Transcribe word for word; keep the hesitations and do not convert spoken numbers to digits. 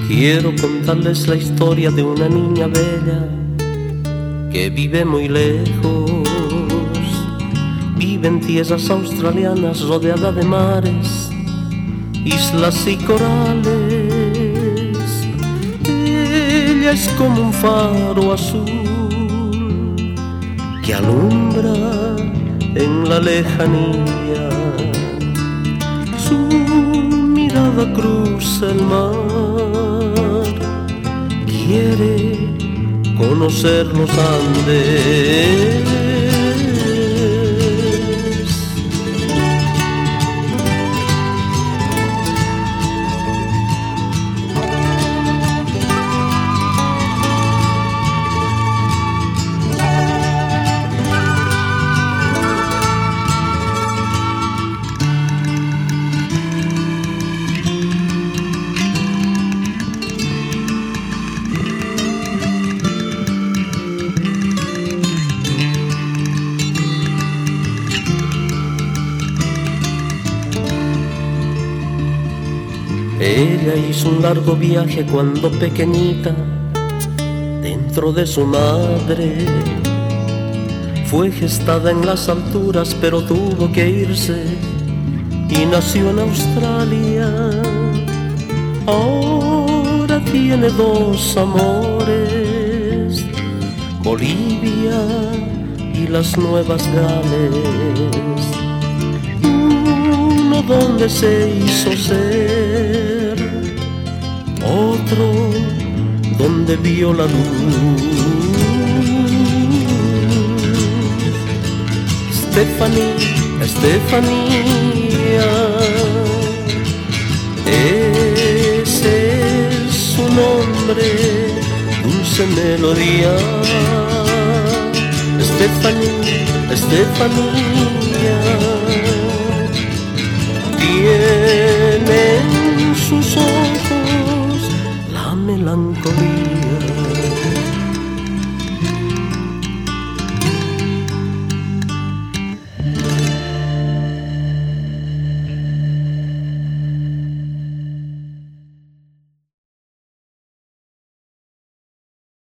Quiero contarles la historia de una niña bella que vive muy lejos. Vive en tierras australianas rodeada de mares, islas y corales. Ella es como un faro azul que alumbra en la lejanía. Su mirada cruza el mar, quiere conocer los Andes. Ella hizo un largo viaje cuando pequeñita, dentro de su madre. Fue gestada en las alturas, pero tuvo que irse y nació en Australia. Ahora tiene dos amores, Bolivia y las Nuevas Gales. Uno donde se hizo ser, otro donde vio la luz. Estefanía, Estefanía, ese es su nombre, dulce melodía. Estefanía, Estefanía, tiene en sus ojos la melancolía.